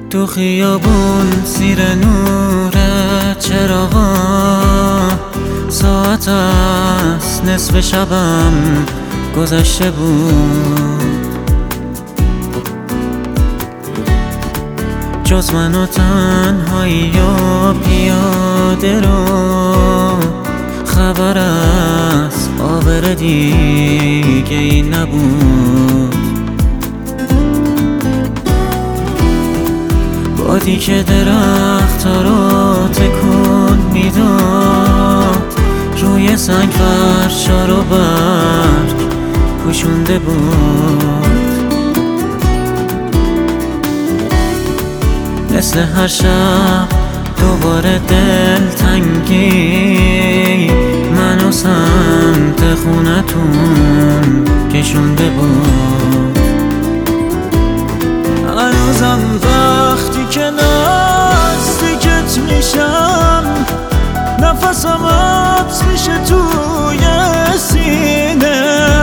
تو خیابون زیر نور چراغا، ساعت از نصف شبم گذشته بود. جز من و تنهایی و پیاده رو خبر از آبر دیگه ای نبود. بادی که درخت‌ها رو تکون میداد، روی سنگ فرشا رو برگ پوشونده بود. مثل هر شب دوباره دلتنگی منو سمت خونتون کشونده بود. هنوزم وقتی که نزدیکت میشم، نفسم حبس میشه توی سینه.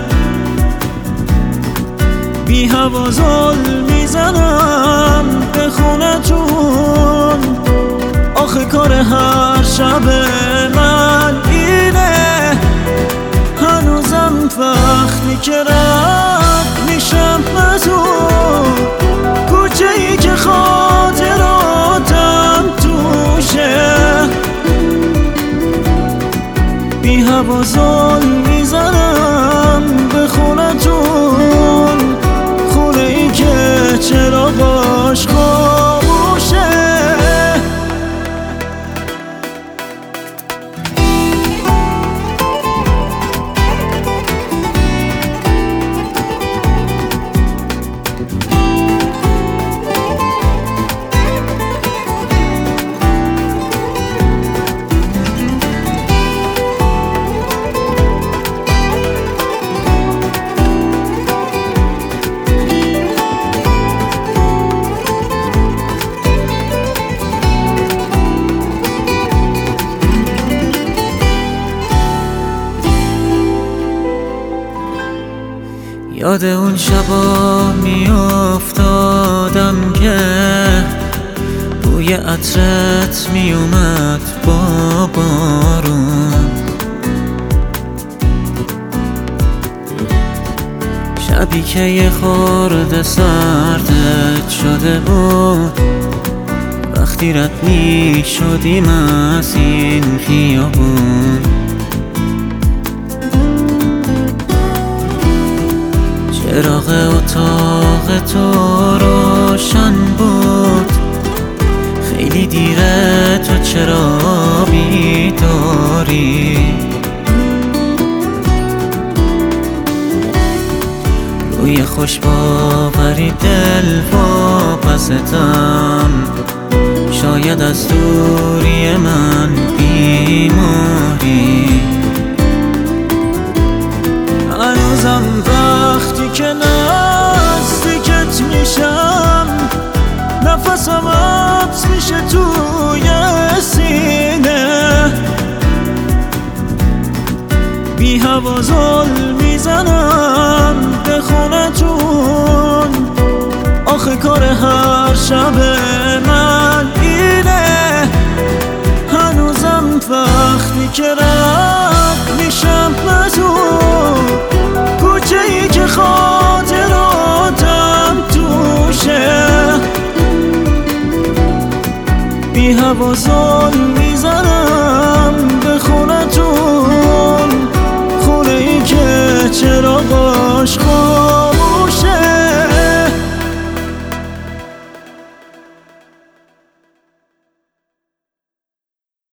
بی هوا زل میزنم به خونتون، آخه کار هر شب من اینه. هنوزم وقتی که رد میشم از اون کوچه ای که خاطراتم توشه، بی هوا زل میزنم به خونتون، خونه ای که چراغاش خاموشه. یاد اون شبا میافتادم که بوی عطرت میومد با بارون. شبی که یه خورده سردت شده بود، وقتی رد میشدیم از این خیابون. چراغ اتاق تو روشن بود، خیلی دیره تو چرا بیداری؟ روی خوش باوری دل واپستم، شاید از دوری من بیماری. هنوزم وقتی که نزدیکت میشم، نفسم حبس میشه توی سینه. بی هوا زل میزنم به خونتون، آخه کار هر شب من اینه. هنوزم وقتی که رد میشم از اون کوچه ای که خاطراتم توشه، بی هوا زل